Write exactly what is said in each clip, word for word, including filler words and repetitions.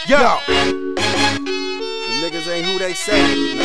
Yo, the niggas ain't who they say.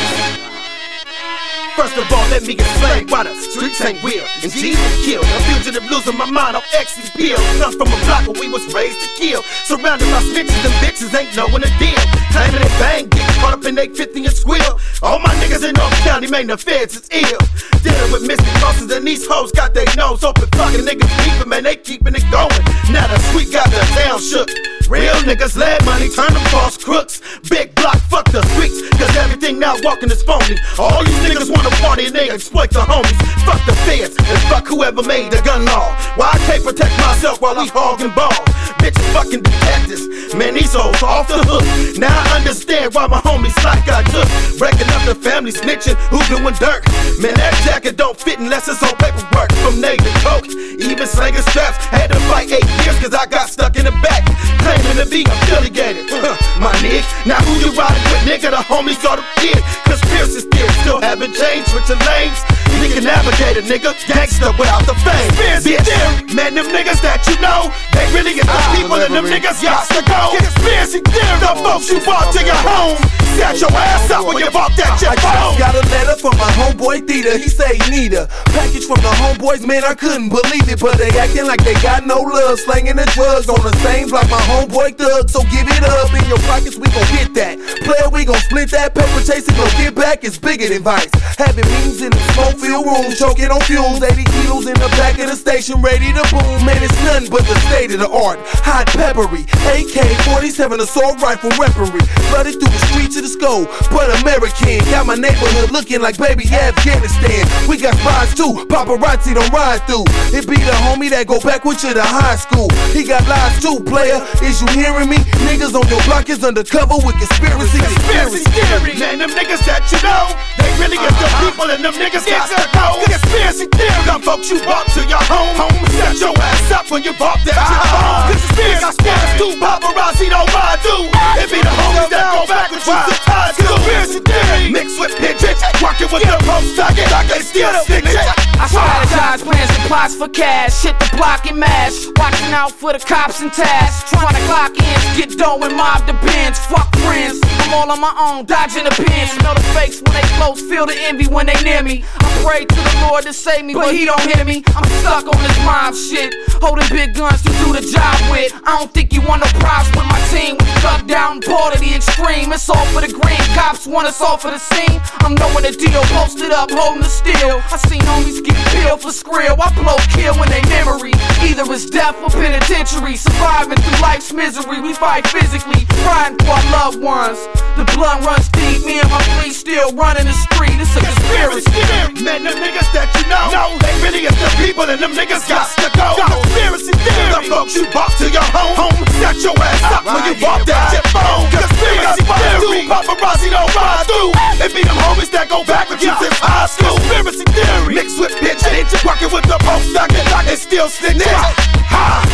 First of all, let me explain why the streets ain't real and Jesus killed. A fugitive losing my mind on ecstasy pills. Come from a block where we was raised to kill. Surrounded by snitches and bitches, ain't knowing the deal. Claiming they bang, get caught up in they fifty and squill. All my niggas in North County, man, the feds is ill. Dealing with mystic crosses and these hoes got their nose open. Fucking niggas beefing, man, they keeping it going. Now the street got the town shook. Real niggas led money, turn them false crooks. Big block, fuck the streets, cause everything now walking is phony. All these niggas wanna party and they exploit the homies. Fuck the feds and fuck whoever made the gun law. Why I can't protect myself while we hogging ball? Bitches fucking detectives, man, these hoes off the hook. Now I understand why my homies like I took. Breaking up the family, snitching, who doing dirt? Man, that jacket don't fit unless it's on paperwork. From Nate to Coke, even slinging straps. Had to fight eight years cause I got stuck in the back. Claiming to be affiliated, huh, my nigga. Now who you riding with, nigga? The homies got a kid. Conspiracy theories still haven't changed with your lanes. Nigga navigator, nigga, gangster without the fame. Bitch, man, them niggas that you know, they really get the people and them niggas got to go. Conspiracy theory, the folks you brought to your home. Set your ass up when you bought that your phone. I just got a letter from my homeboy Theta. He say he need a package from the homeboys, man, I couldn't believe it. But they acting like they got no love, slanging the drugs on the same block my homeboy Thug. So give it up, in your pockets we gon' get that. Player, we gon' split that paper chasing, gon' get back, it's bigger than Vice. Having meetings in the smoke-filled rooms, choking on fuels, eighty kilos in the back of the station, ready to boom. Man, it's nothing but the state of the art, hot peppery, A K forty-seven assault rifle weaponry, flooded through the streets of the skull, but American. Got my neighborhood looking like baby Afghanistan. We got spies too, paparazzi don't ride through. It be the homie that go back with you to high school. He got lies too, player, is you hearing me? Niggas on your block is undercover with conspiracy. Conspiracy theory, man, them niggas that you know, they really get the people and them niggas got to go. Conspiracy theory, them folks you brought to your home. Home, set your ass up when you bought that your phone. Conspiracy theories too, paparazzi don't ride through. It be the homies that go back with you to tie to. Conspiracy theory, mixed with pitches, working with the post target, they still snitch. I strategize, plans and plots for cash. Hit the block and mash, watching out for the cops and tasks. Trying to clock in, get dough and mob the bins. Fuck friends, I'm all on my own, dodging the pins. Smell the fakes when they close, feel the envy when they near me. I pray to the Lord to save me, but he don't hear me. I'm stuck on this mob shit, holding big guns to do the job with. I don't think you want no props with my team. We duck down, ball to the extreme. It's all for the green, cops want us all for the scene. I'm knowing the deal, posted up, holding the steel. I seen homies get killed for skrill. I blow kill in they memory. Either it's death or penitentiary. Surviving through life's misery, we fight physically, crying for our loved ones. The blood runs deep, me and my fleet still running the street. It's a conspiracy. Man, them niggas that you know, no, they really is the people and them niggas got to go. Conspiracy theory, the folks you brought to your home. Home, set your ass up when you bought that your phone. Conspiracy theory, paparazzi don't ride through. It be them homies that go back with you since high school. Conspiracy theory, mixed with pitching, working with the post target, they still snitching. Ha!